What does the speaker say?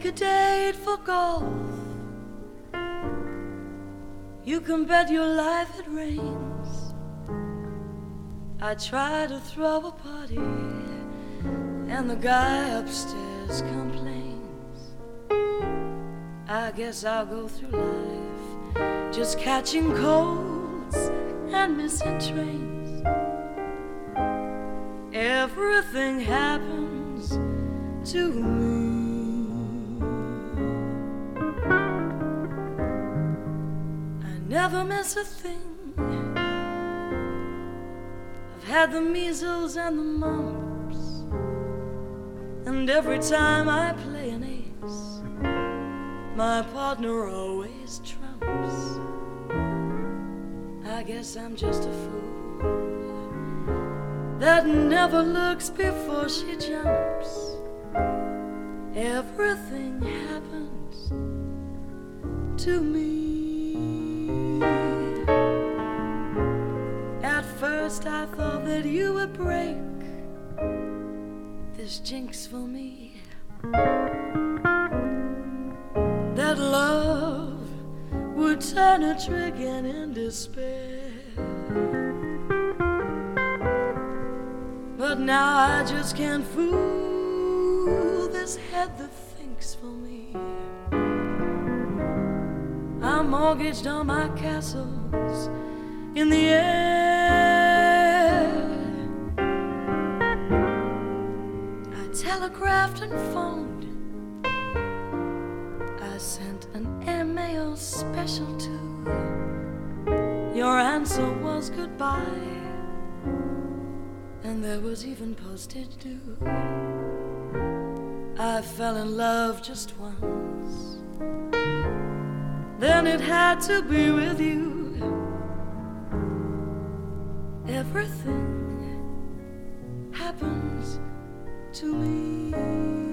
a date for golf. You can bet your life it rains. I try to throw a party, and the guy upstairs complains. I guess I'll go through life just catching colds and missing trains. Everything happens to me. Never miss a thing. I've had the measles and the mumps, and every time I play an ace, my partner always trumps. I guess I'm just a fool that never looks before she jumps. Everything happens to me. At first I thought that you would break this jinx for me, that love would turn a trick and end despair. But now I just can't fool this head that thinks for me. I mortgaged all my castles in the air. I telegraphed and phoned. I sent an airmail special too. Your answer was goodbye, and there was even postage due. I fell in love just once, then it had to be with you. Everything happens to me.